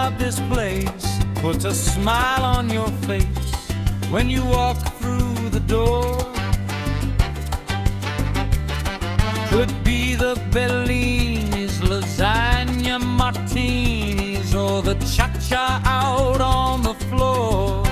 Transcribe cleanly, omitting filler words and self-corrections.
of this place puts a smile on your face when you walk through the door. Could be the Bellinis, lasagna martinis, or the cha-cha out on the floor.